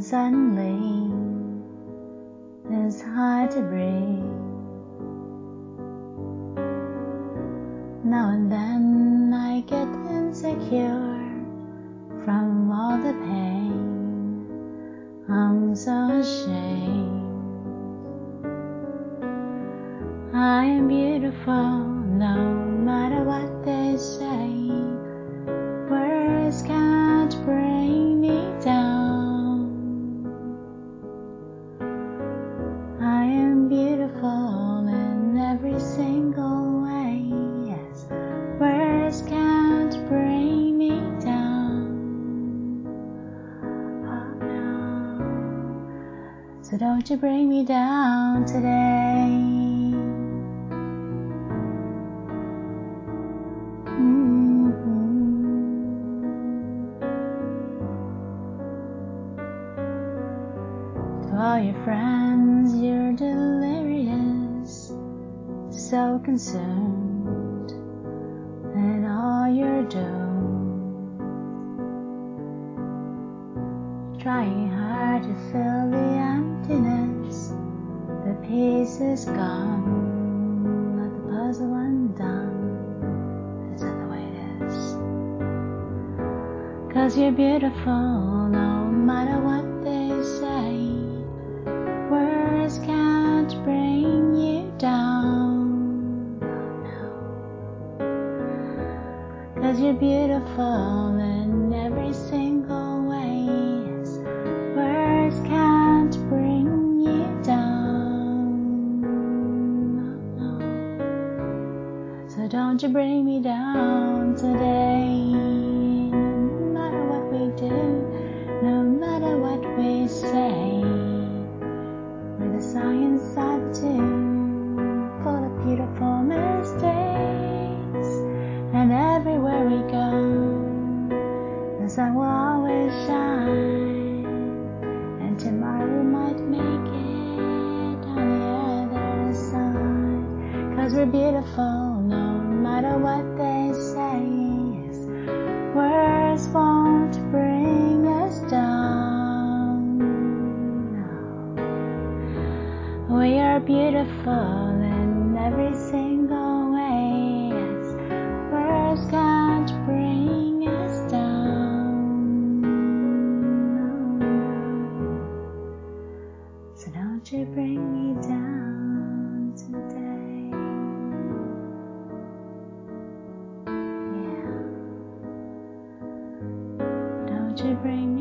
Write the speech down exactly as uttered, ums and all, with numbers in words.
suddenly it's hard to breathe. Now and then I get insecure from all the pain. I'm so ashamed. I am beautiful no matter what they say. Words can't bring me down. I am beautiful in every single way. Yes, words can't bring me down. Oh no. So don't you bring me down today. To all your friends, you're delirious, so consumed in all you're doing, trying hard to fill the emptiness. The piece is gone, let the puzzle undone. Is that the way it is? 'Cause you're beautiful no matter what they say. Words can't bring you down. No, no. 'Cause you're beautiful in every single way. Yes, words can't bring you down. No, no. So don't you bring me down today. No matter what we do, no matter what we say, with a song inside the tune, full of beautiful mistakes. And everywhere we go, the sun will always shine. And tomorrow we might make it on the other side. 'Cause we're beautiful no matter what they say. Yes, words won't bring us down. We are beautiful in every single way. Yes, words can't bring us down. So don't you bring me down today. Yeah. Don't you bring me